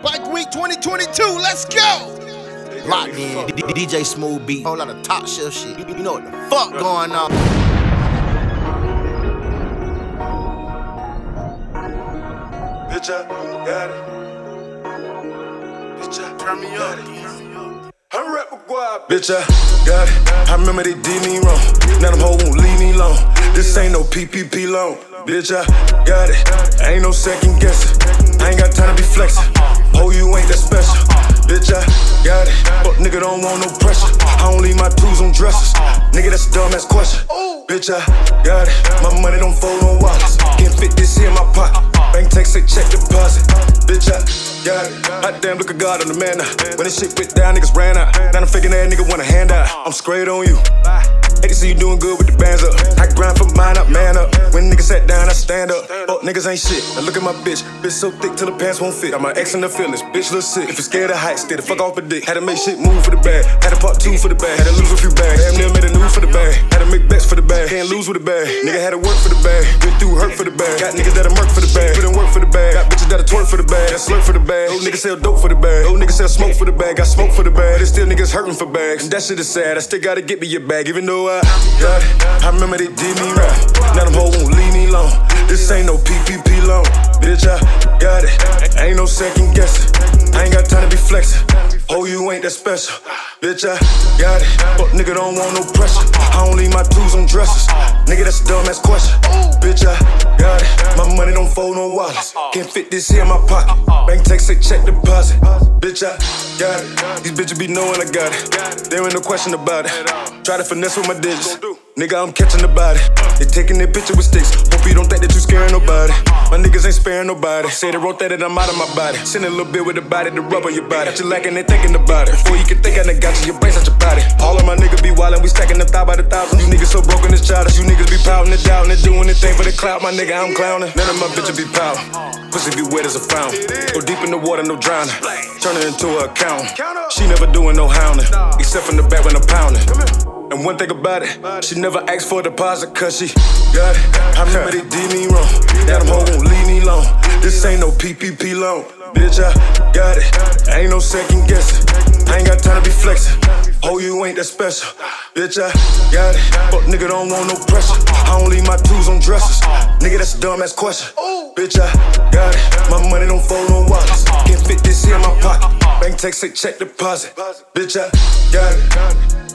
Bike Week 2022, let's go! Locked in, DJ Smooth Beat, whole lot of top shelf shit. You know what the fuck going on? Bitch, I got it. Bitch, I turn me up. I'm rap McGuire. Bitch, I got it. I remember they did me wrong. Now them hoes won't leave me alone. This ain't no PPP loan. Bitch, I got it. Ain't no second guessing. I ain't got time to be flexing. Oh, you ain't that special. Bitch, I got it. Fuck nigga don't want no pressure. I don't leave my tools on dressers. Nigga, that's a dumbass question. Bitch, I got it. My money don't fold on wallets. Can't fit this here in my pocket. Bank text say check deposit. Bitch, I got it. Hot damn, look at God on the man now. When this shit went down, niggas ran out. Now I'm faking that nigga want a handout. I'm straight on you. Hate to see you doing good with the bands up. I grind for mine up, man up. When niggas sat down, I stand up. Fuck niggas ain't shit. Now look at my bitch. Bitch so thick till the pants won't fit. Got my ex in the feelings. Bitch look sick. If you scared of heights, stay the fuck off a dick. Had to make shit move for the bag. Had to part 2 for the bag. Had to lose a few bags. Damn near made a new for the bag. Had to make bets for the bag. Can't lose with the bag. Nigga had to work for the bag. Been through hurt for the bag. Got niggas that'll murk for the bag. Put in work for the bag. Got bitches that'll twerk for the bag. That slurp for the bag. Those niggas sell dope for the bag. Those niggas sell smoke for the bag. Got smoke for the bag. There's still niggas hurting for bags. And that shit is sad. I still gotta get me your bag. Even though I got it. I remember they did me right. Now them hoes won't leave me alone. This ain't no PPP loan. Bitch, I got it. Ain't no second guessing. I ain't got time to be flexing. Oh, you ain't that special. Bitch, I got it. Fuck nigga don't want no pressure. I don't leave my tools on dressers. Nigga, that's a dumbass question. Bitch, I got it. My money don't fold on wallets. Can't fit this here in my pocket. Bank text say check deposit. Bitch, I got it. These bitches be knowing I got it. There ain't no question about it. Try to finesse with my digits. Nigga, I'm catching the body. They taking their picture with sticks. Hope you don't think that you scaring nobody. My niggas ain't sparing nobody. Say they wrote that and I'm out of my body. Send a little bit with the body to rub on your body. Got you lacking, they thinking about it. Before you can think I done got you, your brains out your body. All of my niggas be wildin', we stacking them thigh by the thousands. You niggas so broken, it's childish. You niggas be pouting it down and doing anything for the clout. My nigga, I'm clowning. None of my bitches be pouting. Pussy be wet as a fountain. Go deep in the water, no drowning. Turn her into an accountant. She never doing no hounding, except from the back when I'm pounding. And one thing about it, she never asked for a deposit, cause she got it. I remember they did me wrong. Now them hoes won't leave me alone. This ain't no PPP loan. Bitch, I got it. Ain't no second guessing. I ain't got time to be flexing. Oh, you ain't that special. Bitch, I got it. Fuck nigga don't want no pressure. I don't leave my tools on dressers. Nigga, that's a dumbass question. Bitch, I got it. My money don't fold on wallets. Can't fit this here in my pocket. Bank text say check deposit. Bitch, I got it.